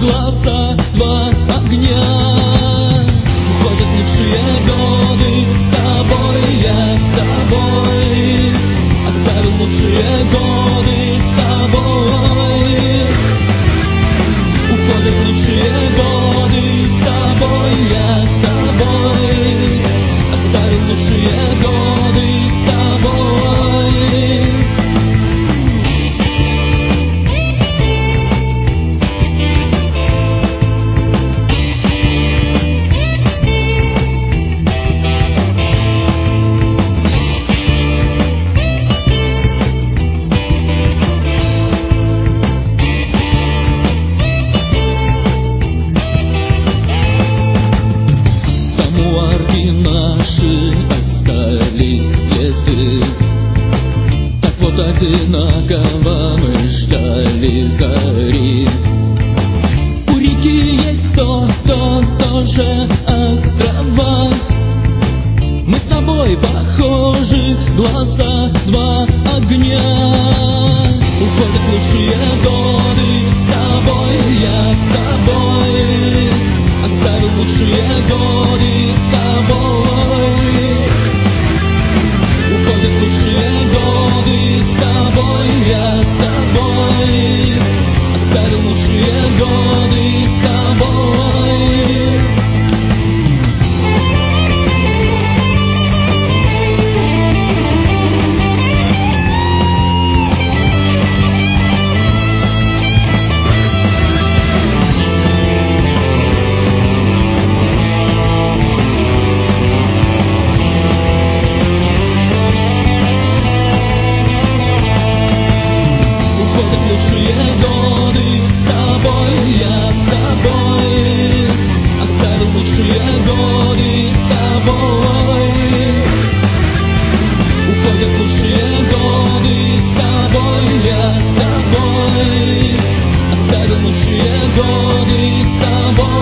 глаза два огня. Уходят лучшие годы с тобой, я с тобой. Оставил лучшие годы с тобой. Уходят лучшие годы с тобой, я с тобой. Оставил лучшие годы с тобой. Наши остались следы. Так вот одинаково мы ждали зари. У реки есть тоже острова. Мы с тобой похожи, глаза два огня. Уходят лучшие годы с тобой, я с тобой. Оставил лучшие годы с тобой. Уходят лучшие годы с тобой, я с тобой. Оставил лучшие годы с тобой. Лучшие годы с тобой, я с тобой. Оставил лучшие годы с тобой. Уходят лучшие годы с тобой, я с тобой. Оставил лучшие годы с тобой.